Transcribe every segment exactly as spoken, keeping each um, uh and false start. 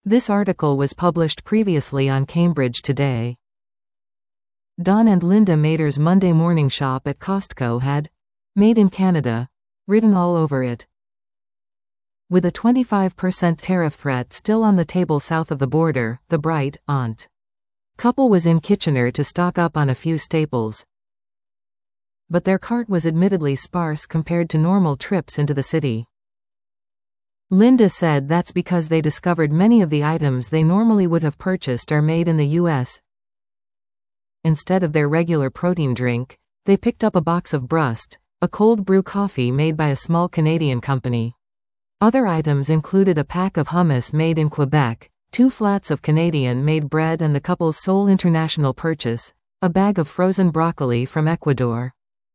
This article was published previously on Cambridge Today. Don and Linda Mader's Monday morning shop at Costco had "Made in Canada" written all over it. With a twenty-five percent tariff threat still on the table south of the border, the bright, aunt couple was in Kitchener to stock up on a few staples. But their cart was admittedly sparse compared to normal trips into the city. Linda said that's because they discovered many of the items they normally would have purchased are made in the U S Instead of their regular protein drink, they picked up a box of Brust, a cold brew coffee made by a small Canadian company. Other items included a pack of hummus made in Quebec, two flats of Canadian-made bread and the couple's sole international purchase, a bag of frozen broccoli from Ecuador.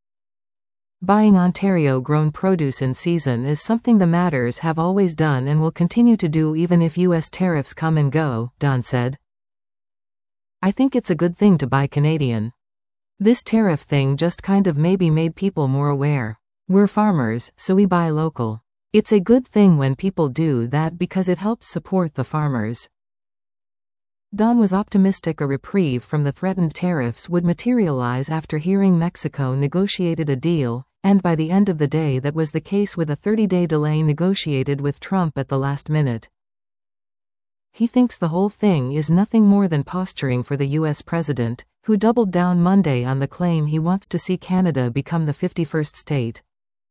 Buying Ontario-grown produce in season is something the Maders have always done and will continue to do even if U S tariffs come and go, Don said. I think it's a good thing to buy Canadian. This tariff thing just kind of maybe made people more aware. We're farmers, so we buy local. It's a good thing when people do that because it helps support the farmers. Don was optimistic a reprieve from the threatened tariffs would materialize after hearing Mexico negotiated a deal, and by the end of the day that was the case with a thirty-day delay negotiated with Trump at the last minute. He thinks the whole thing is nothing more than posturing for the U S president, who doubled down Monday on the claim he wants to see Canada become the fifty-first state.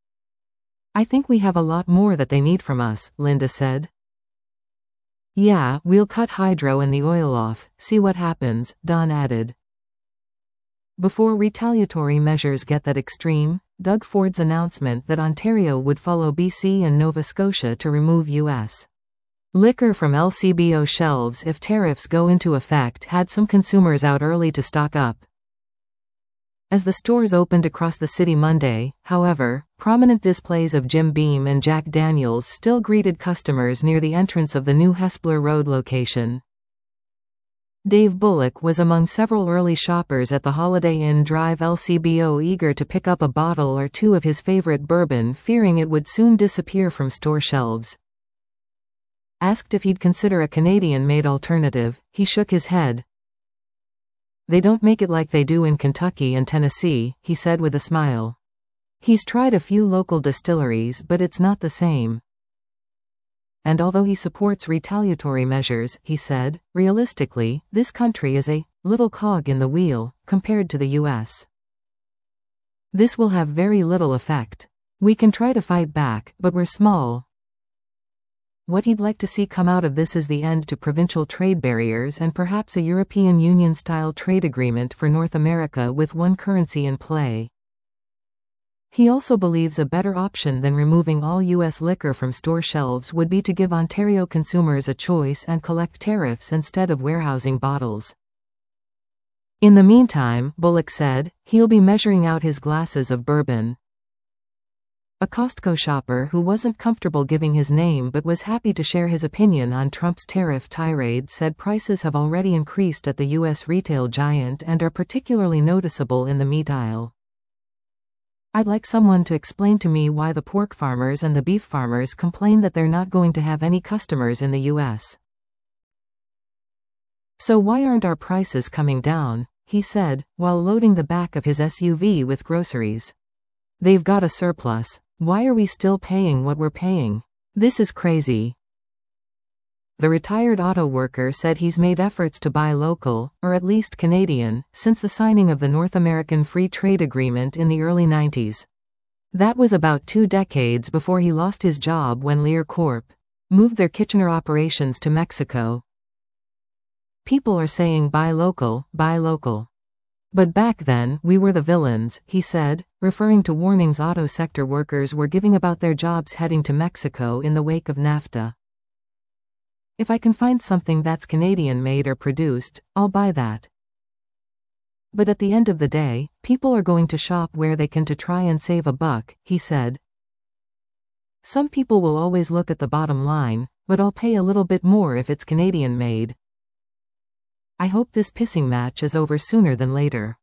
I think we have a lot more that they need from us, Linda said. Yeah, we'll cut hydro and the oil off, see what happens, Don added. Before retaliatory measures get that extreme, Doug Ford's announcement that Ontario would follow B C and Nova Scotia to remove U S liquor from L C B O shelves if tariffs go into effect had some consumers out early to stock up. As the stores opened across the city Monday, however, prominent displays of Jim Beam and Jack Daniels still greeted customers near the entrance of the new Hespeler Road location. Dave Bullock was among several early shoppers at the Holiday Inn Drive L C B O, eager to pick up a bottle or two of his favorite bourbon, fearing it would soon disappear from store shelves. Asked if he'd consider a Canadian-made alternative, he shook his head. They don't make it like they do in Kentucky and Tennessee, he said with a smile. He's tried a few local distilleries, but it's not the same. And although he supports retaliatory measures, he said, realistically, this country is a little cog in the wheel, compared to the U S This will have very little effect. We can try to fight back, but we're small. What he'd like to see come out of this is the end to provincial trade barriers and perhaps a European Union-style trade agreement for North America with one currency in play. He also believes a better option than removing all U S liquor from store shelves would be to give Ontario consumers a choice and collect tariffs instead of warehousing bottles. In the meantime, Bullock said, he'll be measuring out his glasses of bourbon. A Costco shopper who wasn't comfortable giving his name but was happy to share his opinion on Trump's tariff tirade said prices have already increased at the U S retail giant and are particularly noticeable in the meat aisle. I'd like someone to explain to me why the pork farmers and the beef farmers complain that they're not going to have any customers in the U S So why aren't our prices coming down, he said, while loading the back of his S U V with groceries. They've got a surplus. Why are we still paying what we're paying? This is crazy. The retired auto worker said he's made efforts to buy local, or at least Canadian, since the signing of the North American Free Trade Agreement in the early nineties. That was about two decades before he lost his job when Lear Corp moved their Kitchener operations to Mexico. People are saying buy local, buy local. But back then, we were the villains, he said, referring to warnings auto sector workers were giving about their jobs heading to Mexico in the wake of NAFTA. If I can find something that's Canadian-made or produced, I'll buy that. But at the end of the day, people are going to shop where they can to try and save a buck, he said. Some people will always look at the bottom line, but I'll pay a little bit more if it's Canadian-made. I hope this pissing match is over sooner than later.